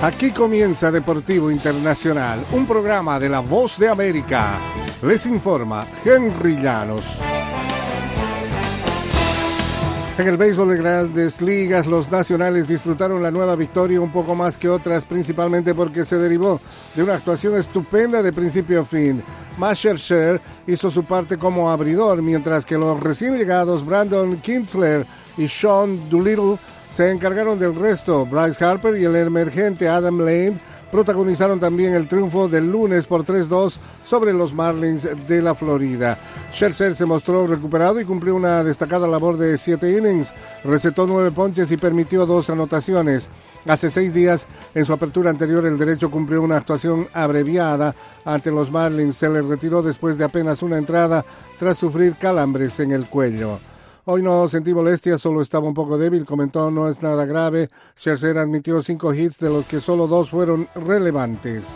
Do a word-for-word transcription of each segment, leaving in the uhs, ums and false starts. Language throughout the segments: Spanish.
Aquí comienza Deportivo Internacional, un programa de La Voz de América. Les informa Henry Llanos. En el béisbol de Grandes Ligas, los nacionales disfrutaron la nueva victoria un poco más que otras, principalmente porque se derivó de una actuación estupenda de principio a fin. Max Scherzer hizo su parte como abridor, mientras que los recién llegados Brandon Kintzler y Sean Doolittle se encargaron del resto. Bryce Harper y el emergente Adam Lane protagonizaron también el triunfo del lunes por tres dos sobre los Marlins de la Florida. Scherzer se mostró recuperado y cumplió una destacada labor de siete innings, recetó nueve ponches y permitió dos anotaciones. Hace seis días, en su apertura anterior, el derecho cumplió una actuación abreviada ante los Marlins. Se le retiró después de apenas una entrada tras sufrir calambres en el cuello. Hoy no sentí molestia, solo estaba un poco débil, comentó, no es nada grave. Scherzer admitió cinco hits, de los que solo dos fueron relevantes.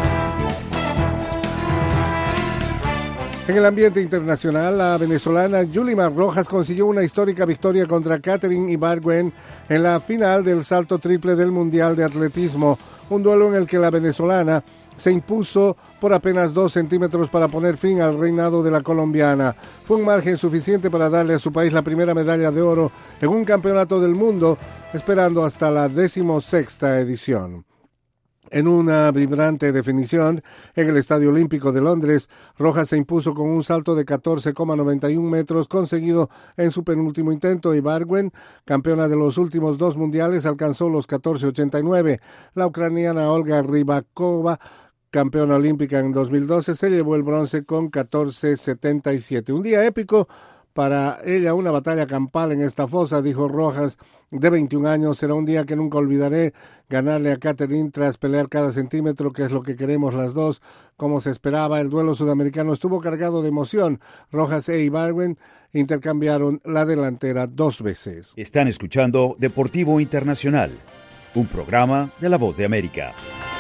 En el ambiente internacional, la venezolana Yulimar Rojas consiguió una histórica victoria contra Katherine Ibargüen en la final del salto triple del Mundial de Atletismo, un duelo en el que la venezolana se impuso por apenas dos centímetros para poner fin al reinado de la colombiana. Fue un margen suficiente para darle a su país la primera medalla de oro en un campeonato del mundo, esperando hasta la decimosexta edición. En una vibrante definición, en el Estadio Olímpico de Londres, Rojas se impuso con un salto de catorce coma noventa y uno metros conseguido en su penúltimo intento. Ibargüen, campeona de los últimos dos mundiales, alcanzó los catorce ochenta y nueve. La ucraniana Olga Rybakova, campeona olímpica en dos mil doce, se llevó el bronce con catorce setenta y siete. Un día épico para ella, una batalla campal en esta fosa, dijo Rojas, de veintiún años. Será un día que nunca olvidaré, ganarle a Katherine tras pelear cada centímetro, que es lo que queremos las dos. Como se esperaba, el duelo sudamericano estuvo cargado de emoción. Rojas e Ibargüen intercambiaron la delantera dos veces. Están escuchando Deportivo Internacional, un programa de La Voz de América.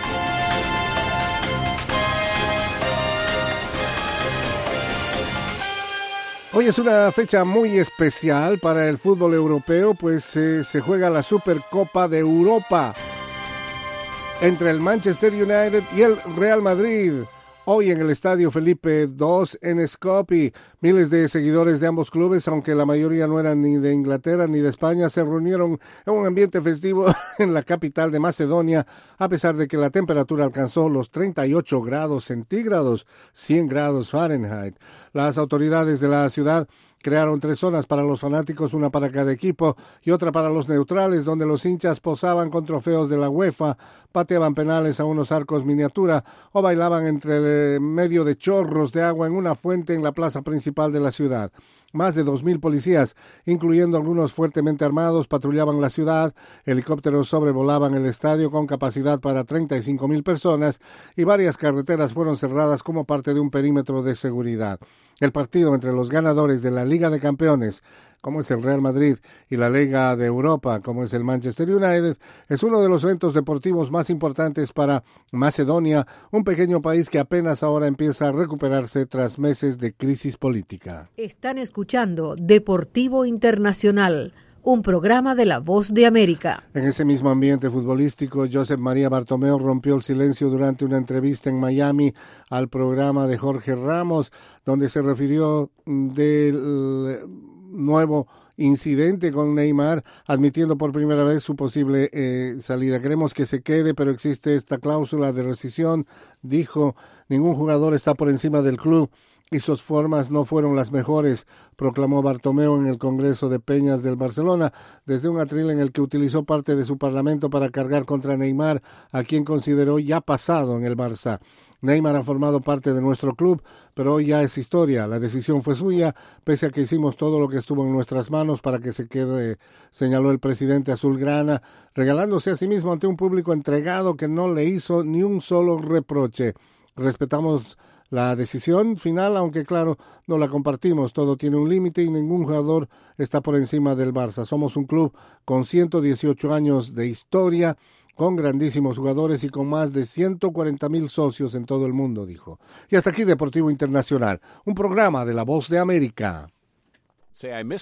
Hoy es una fecha muy especial para el fútbol europeo, pues eh, se juega la Supercopa de Europa entre el Manchester United y el Real Madrid. Hoy en el Estadio Felipe segundo en Skopje, miles de seguidores de ambos clubes, aunque la mayoría no eran ni de Inglaterra ni de España, se reunieron en un ambiente festivo en la capital de Macedonia, a pesar de que la temperatura alcanzó los treinta y ocho grados centígrados, cien grados Fahrenheit. Las autoridades de la ciudad crearon tres zonas para los fanáticos, una para cada equipo y otra para los neutrales, donde los hinchas posaban con trofeos de la UEFA, pateaban penales a unos arcos miniatura o bailaban entre el medio de chorros de agua en una fuente en la plaza principal de la ciudad. Más de dos mil policías, incluyendo algunos fuertemente armados, patrullaban la ciudad, helicópteros sobrevolaban el estadio con capacidad para treinta y cinco mil personas y varias carreteras fueron cerradas como parte de un perímetro de seguridad. El partido entre los ganadores de la Liga de Campeones, como es el Real Madrid, y la Liga de Europa, como es el Manchester United, es uno de los eventos deportivos más importantes para Macedonia, un pequeño país que apenas ahora empieza a recuperarse tras meses de crisis política. Están escuchando Deportivo Internacional, un programa de La Voz de América. En ese mismo ambiente futbolístico, Josep María Bartomeu rompió el silencio durante una entrevista en Miami al programa de Jorge Ramos, donde se refirió del nuevo incidente con Neymar, admitiendo por primera vez su posible eh, salida. Queremos que se quede, pero existe esta cláusula de rescisión, dijo. Ningún jugador está por encima del club y sus formas no fueron las mejores, proclamó Bartomeu en el Congreso de Peñas del Barcelona, desde un atril en el que utilizó parte de su parlamento para cargar contra Neymar, a quien consideró ya pasado en el Barça. Neymar ha formado parte de nuestro club, pero hoy ya es historia. La decisión fue suya, pese a que hicimos todo lo que estuvo en nuestras manos para que se quede, señaló el presidente azulgrana, regalándose a sí mismo ante un público entregado que no le hizo ni un solo reproche. Respetamos la decisión final, aunque claro, no la compartimos. Todo tiene un límite y ningún jugador está por encima del Barça. Somos un club con ciento dieciocho años de historia, con grandísimos jugadores y con más de ciento cuarenta mil socios en todo el mundo, dijo. Y hasta aquí Deportivo Internacional, un programa de La Voz de América. Say, I miss